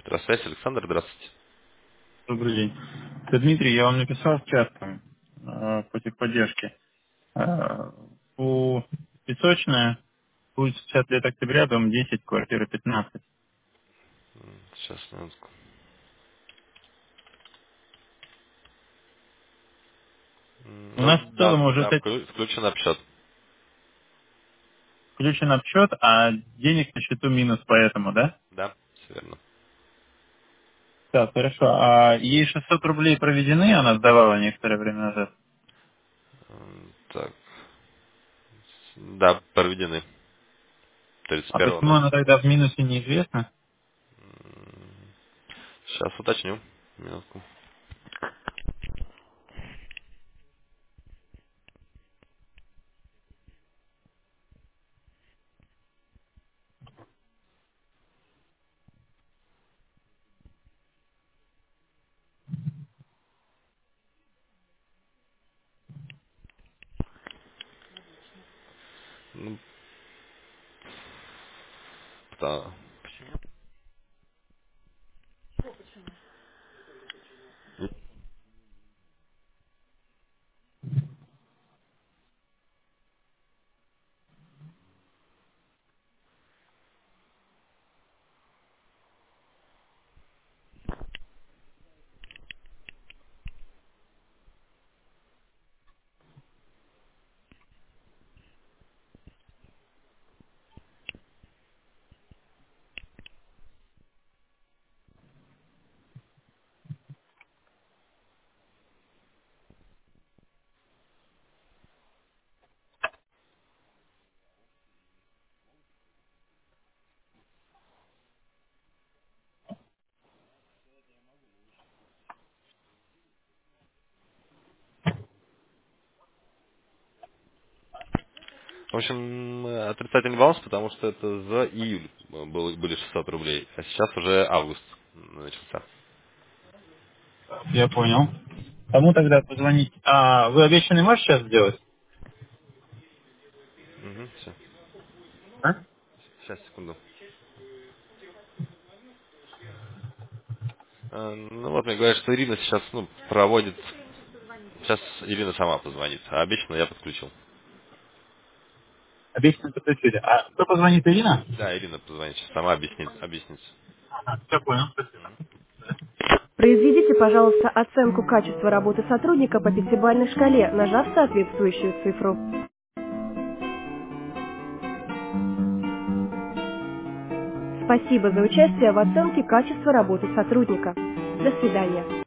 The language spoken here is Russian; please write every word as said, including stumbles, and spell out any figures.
Здравствуйте, Александр, здравствуйте. Добрый день. Это Дмитрий, я вам написал в чат там, э, по техподдержке. Э, У Песочная, улица пятьдесят лет октября, дом десять, квартира пятнадцать. Сейчас, минутку. М, У Ну, нас в да, целом уже да, с этим вклю- включен обсчет. включен обсчет, а денег на счету минус поэтому, да? Да, все верно. Так, хорошо. А ей шестьсот рублей проведены, она сдавала некоторое время назад. М, Так, да, проведены. А тридцать первого почему ноль. она тогда в минусе, неизвестно? Сейчас уточню. Минутку. Ну, да. В общем, э, отрицательный баланс, потому что это за июль было, были шестьсот рублей, а сейчас уже август начался. Я понял. Кому тогда позвонить? А, вы обещанный можете сейчас сделать? Угу, все. А? Сейчас, секунду. А, Ну вот мне говорят, что Ирина сейчас ну, проводит. Сейчас Ирина сама позвонит, а обещанно я подключил. Обещанный подключили. А кто позвонит, Ирина? Да, Ирина позвонит, сейчас сама объяснит, объяснит. Ага, все понял. Спасибо. Произведите, пожалуйста, оценку качества работы сотрудника по пятибалльной шкале, нажав соответствующую цифру. Спасибо за участие в оценке качества работы сотрудника. До свидания.